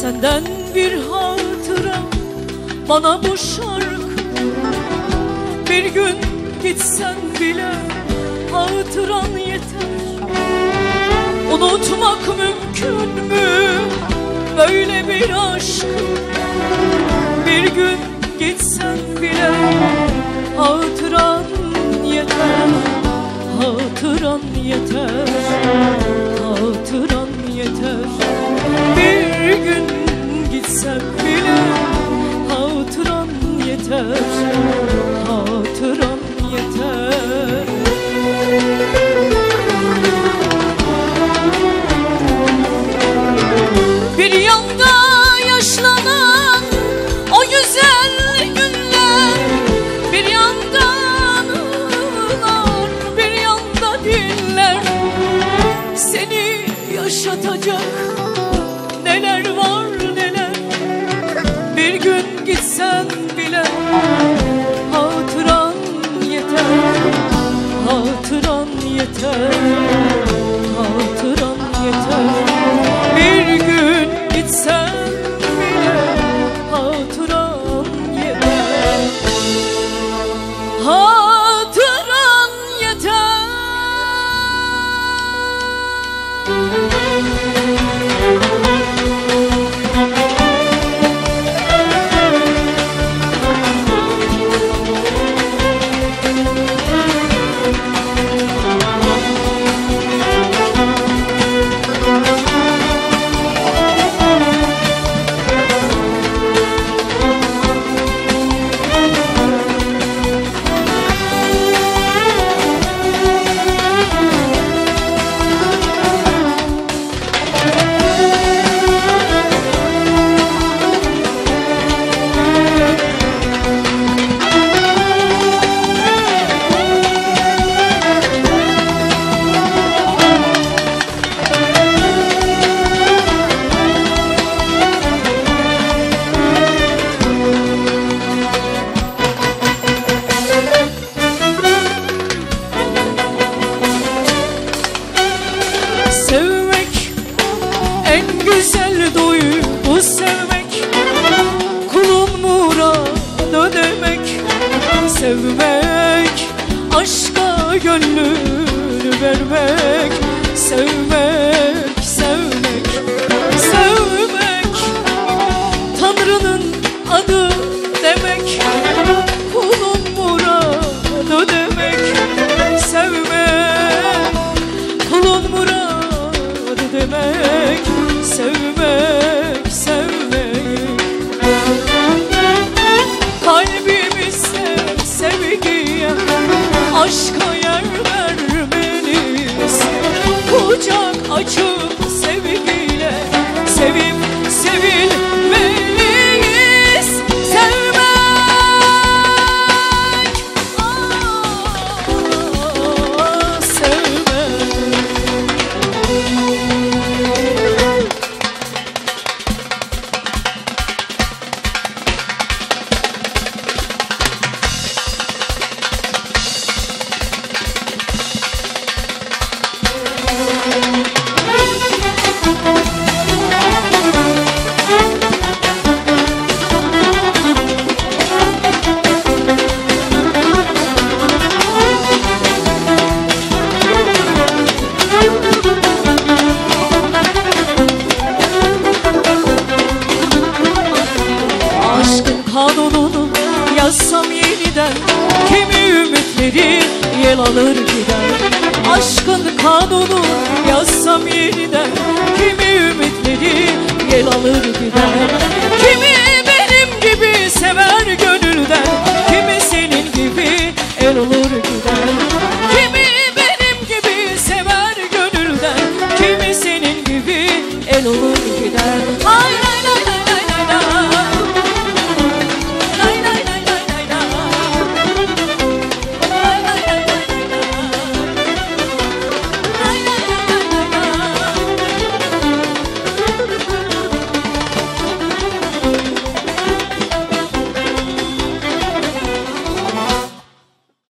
Senden bir hatıra bana bu şarkı. Bir gün gitsen bile hatıran yeter. Unutmak mümkün mü böyle bir aşk? Bir gün gitsen bile hatıran yeter. Hatıran yeter. Hatıran yeter. Bir gün gitsen bile hatıran yeter. Hatıran yeter. Bir yanda yaşlanan o güzel günler, bir yanda anılar, bir yanda diller. Seni yaşatacak neler var neler. Bir gün gitsen bile hatıran yeter. Hatıran yeter. Hatıran yeter. Bir gün gitsen bile hatıran yeter. Hatıran yeter. Sevmek en güzel duygu, sevmek kulun muradı demek. Sevmek aşka gönlünü vermek. Sevmek, sevmek, sevmek Tanrı'nın adı demek. Kulun muradı demek. Sevmek kulun muradı demek. Sevmek, sevmek kalbimizde sevgiye, aşka yer vermeliyiz. Kucak açıp sevgiyle sevip sevilmeliyiz. Sevmek, sevmek. Kanununu yazsam yeniden, kimi ümitleri yel alır gider. Aşkın kanunu yazsam yeniden, kimi ümitleri yel alır gider.